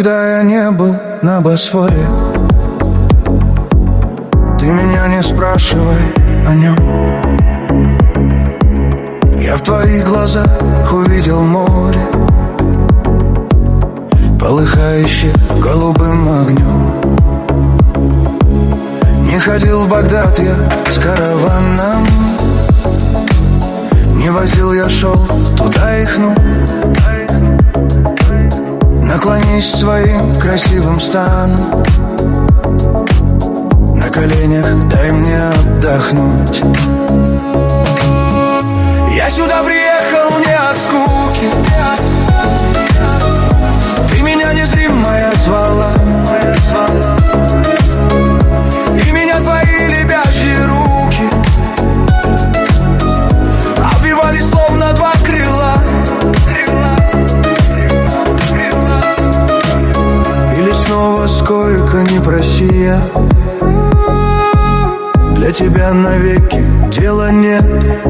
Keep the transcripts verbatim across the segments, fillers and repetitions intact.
когда я не был на Босфоре. Ты меня не спрашивай о нем. Я в твоих глазах увидел море, полыхающее голубым огнем. Не ходил в Багдад я с караваном, не возил я шел туда и хну. Наклонись своим красивым станом, на коленях дай мне отдохнуть. Я сюда приехал не от скуки, ты меня незримая звала, и меня твои лебяжьи руки обвивали словно два крыла. Или снова сколько ни проси я, для тебя навеки дела нет,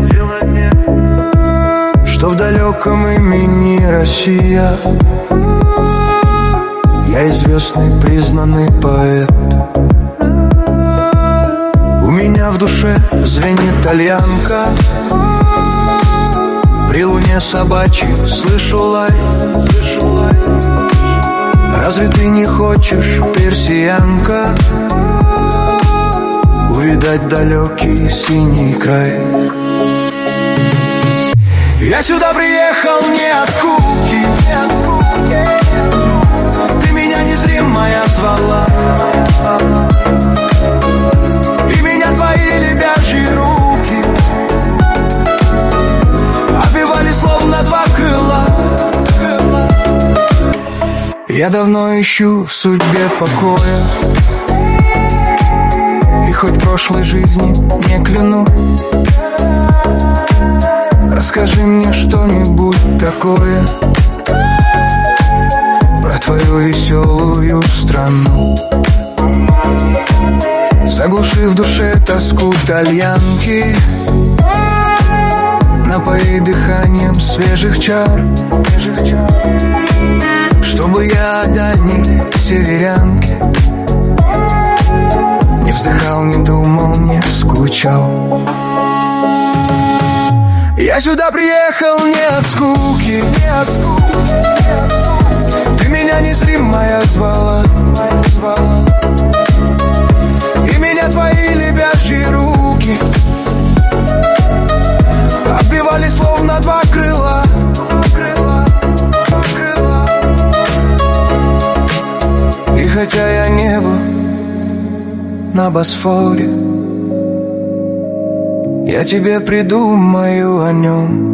что в далеком имени Россия. Я известный признанный поэт. У меня в душе звенит тальянка, при луне собачьей слышу лай. Разве ты не хочешь, персиянка, увидать далекий синий край? Я сюда приехал не от скуки, ты меня незримая звала, и меня твои лебяжьи руки обвивали словно два крыла. Я давно ищу в судьбе покоя, и хоть прошлой жизни не кляну, расскажи мне что-нибудь такое про твою веселую страну. Заглуши в душе тоску тальянки, напои дыханием свежих чар, чтобы я о дальней северянке не вздыхал, не думал, не скучал. Я сюда приехал не от скуки, не от скуки, не от скуки. Ты меня незримая звала, звала, и меня твои лебяжьи руки обвивали словно два крыла, крыла, крыла. И хотя я не был на Босфоре, я тебе придумаю о нем.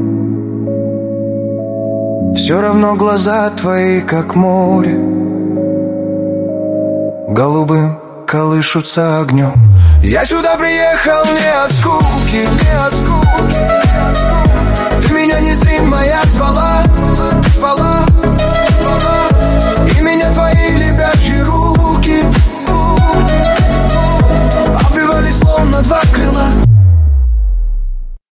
Все равно глаза твои, как море, голубым колышутся огнем. Я сюда приехал не от скуки, не от скуки, не от скуки. Ты меня незримая звала,